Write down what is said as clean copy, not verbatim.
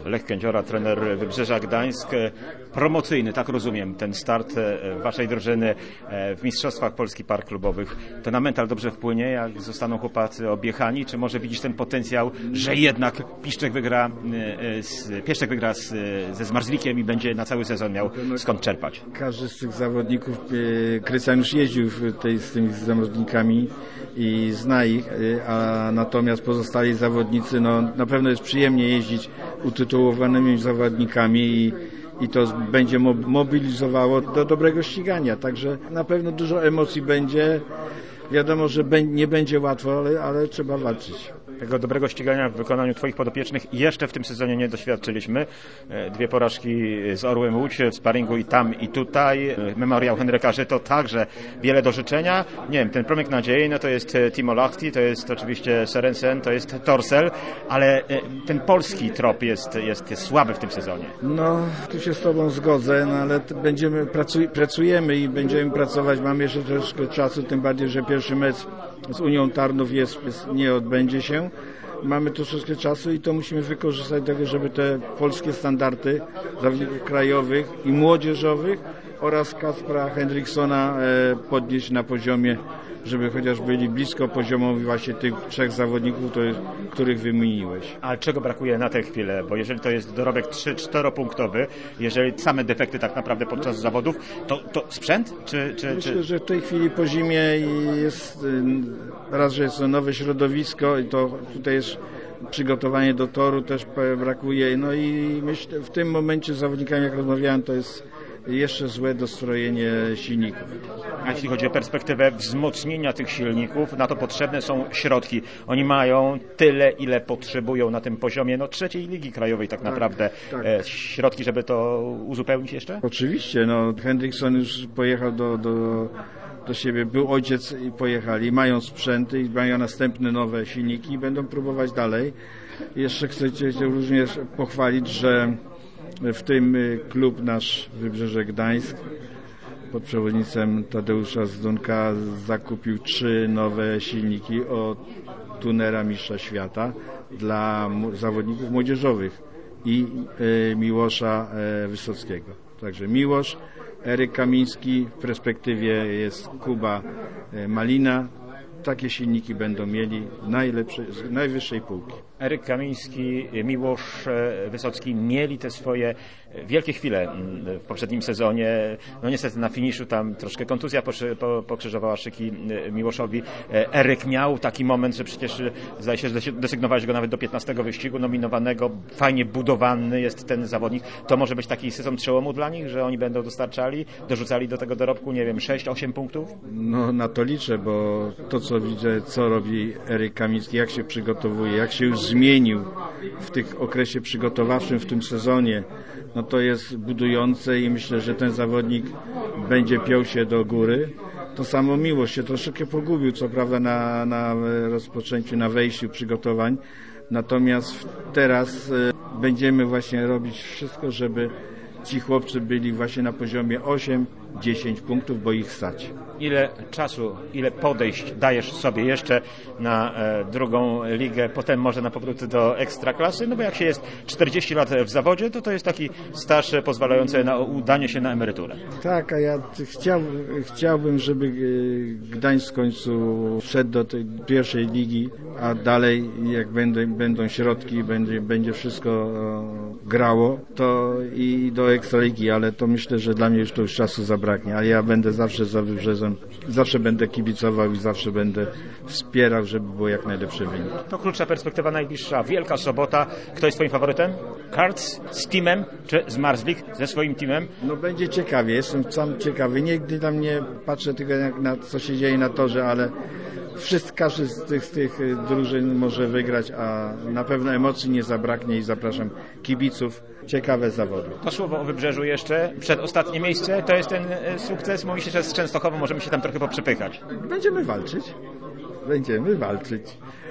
Lech Kędziora, trener Wybrzeża Gdańsk. Promocyjny, tak rozumiem, ten start waszej drużyny w Mistrzostwach Polski Par Klubowych. To na mental dobrze wpłynie, jak zostaną chłopacy objechani? Czy może widzisz ten potencjał, że jednak Piszczek wygra ze Zmarzlikiem i będzie na cały sezon miał skąd czerpać? Każdy z tych zawodników, Krystian już jeździł z tymi zawodnikami i zna ich, a natomiast pozostali zawodnicy, no na pewno jest przyjemnie jeździć utytułowanymi zawodnikami i to będzie mobilizowało do dobrego ścigania, także na pewno dużo emocji będzie. Wiadomo, że nie będzie łatwo, ale trzeba walczyć. Tego dobrego ścigania w wykonaniu twoich podopiecznych jeszcze w tym sezonie nie doświadczyliśmy. 2 porażki z Orłem Łódź w sparingu i tam i tutaj. Memoriał Henryka Żyto także wiele do życzenia. Nie wiem, ten promyk nadziei, no to jest Timo Lahti, to jest oczywiście Sørensen, to jest Torsel, ale ten polski trop jest słaby w tym sezonie. No, tu się z tobą zgodzę, no ale pracujemy i będziemy pracować. Mamy jeszcze troszkę czasu, tym bardziej, że pierwszy mecz z Unią Tarnów nie odbędzie się. Mamy troszeczkę czasu i to musimy wykorzystać do tego, żeby te polskie standardy zawodników krajowych i młodzieżowych oraz Kaspra Henriksona podnieść na poziomie, żeby chociaż byli blisko poziomowi właśnie tych 3 zawodników, których wymieniłeś. A czego brakuje na tę chwilę? Bo jeżeli to jest dorobek 3-4 punktowy, jeżeli same defekty tak naprawdę podczas zawodów, to sprzęt? Myślę, że w tej chwili po zimie jest raz, że jest to nowe środowisko i to tutaj jest przygotowanie do toru też brakuje. No i myślę, w tym momencie z zawodnikami, jak rozmawiałem, to jest jeszcze złe dostrojenie silników. A jeśli chodzi o perspektywę wzmocnienia tych silników, na to potrzebne są środki. Oni mają tyle, ile potrzebują na tym poziomie 3. ligi krajowej tak naprawdę. Tak. Środki, żeby to uzupełnić jeszcze? Oczywiście. Henrikson już pojechał do siebie, był ojciec i pojechali. Mają sprzęty i mają następne nowe silniki i będą próbować dalej. Jeszcze chcę również pochwalić, że w tym klub nasz Wybrzeże Gdańsk pod przewodnictwem Tadeusza Zdunka zakupił 3 nowe silniki od tunera mistrza świata dla zawodników młodzieżowych i Miłosza Wysockiego. Także Miłosz, Eryk Kamiński, w perspektywie jest Kuba Malina. Takie silniki będą mieli z najwyższej półki. Eryk Kamiński, Miłosz Wysocki mieli te swoje wielkie chwile w poprzednim sezonie. No niestety na finiszu tam troszkę kontuzja pokrzyżowała szyki Miłoszowi. Eryk miał taki moment, że przecież zdaje się, że desygnowałeś go nawet do 15 wyścigu nominowanego. Fajnie budowany jest ten zawodnik. To może być taki sezon przełomu dla nich, że oni będą dorzucali do tego dorobku, nie wiem, 6-8 punktów? No na to liczę, bo to co widzę, co robi Eryk Kamiński, jak się przygotowuje, jak się już zmienił w tych okresie przygotowawczym w tym sezonie, no to jest budujące i myślę, że ten zawodnik będzie piął się do góry. To samo Miłosz się troszeczkę pogubił, co prawda na rozpoczęciu, na wejściu przygotowań, natomiast teraz będziemy właśnie robić wszystko, żeby ci chłopcy byli właśnie na poziomie 8-10 punktów, bo ich stać. Ile czasu, ile podejść dajesz sobie jeszcze na drugą ligę, potem może na powrót do ekstraklasy? No bo jak się jest 40 lat w zawodzie, to jest taki staż pozwalający na udanie się na emeryturę. Tak, a ja chciałbym, żeby Gdańsk w końcu wszedł do tej pierwszej ligi, a dalej jak będą środki, będzie wszystko grało, to i do ekstraligi, ale to myślę, że dla mnie już to już czasu zabraknie, ale ja będę zawsze za Wybrzeżem, zawsze będę kibicował i zawsze będę wspierał, żeby było jak najlepszy wynik. To krótsza perspektywa najbliższa. Wielka sobota. Kto jest twoim faworytem? Karts z teamem, czy Zmarzlik ze swoim teamem? No będzie ciekawie, jestem sam ciekawy. Nigdy tam nie patrzę tylko na co się dzieje na torze, ale każdy z tych drużyn może wygrać, a na pewno emocji nie zabraknie i zapraszam kibiców. Ciekawe zawody. To słowo o Wybrzeżu jeszcze. Przedostatnie miejsce to jest ten sukces. Mówi się, że z Częstochową możemy się tam trochę poprzepychać. Będziemy walczyć.